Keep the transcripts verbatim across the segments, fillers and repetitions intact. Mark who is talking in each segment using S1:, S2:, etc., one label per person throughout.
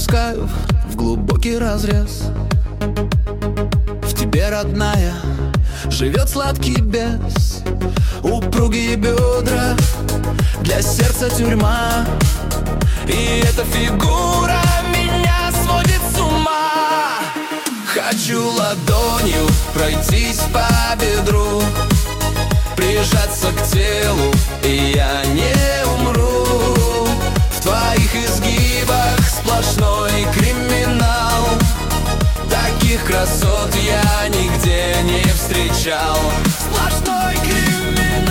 S1: опускаю в глубокий разрез. В тебе, родная, живет сладкий бес. Упругие бедра, для сердца тюрьма. И эта фигура меня сводит с ума. Хочу ладонью пройтись по бедру, прижаться к телу, и я не умру. В твоих изгибах сплошной криминал. Таких красот я нигде не встречал. Сплошной криминал.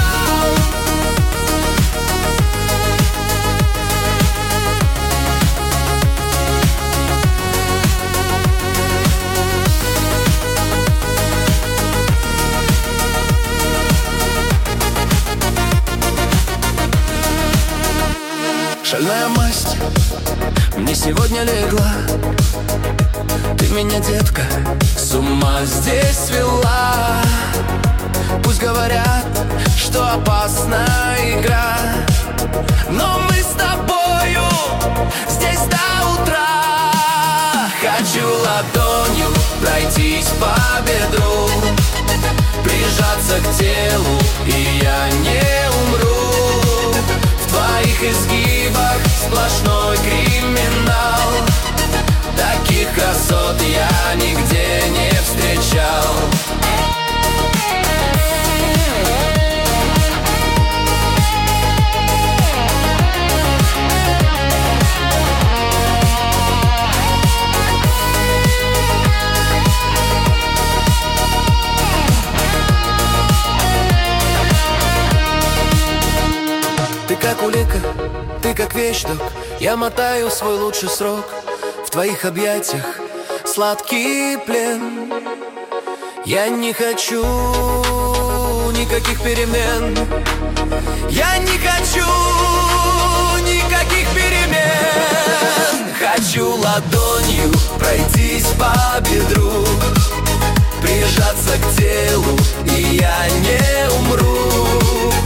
S1: Шальная масть мне сегодня легла. Ты меня, детка, с ума здесь свела. Пусть говорят, что опасна игра, но мы с тобою здесь до утра. Хочу ладонью пройтись по бедру, прижаться к телу, и я не умру. В твоих изгибах сплошной криминал. Таких красот я нигде не встречал. Ты как улика, ты как вещдок. Я мотаю свой лучший срок в твоих объятиях, сладкий плен. Я не хочу никаких перемен. Я не хочу никаких перемен. Хочу ладонью пройтись по бедру, прижаться к телу, и я не умру.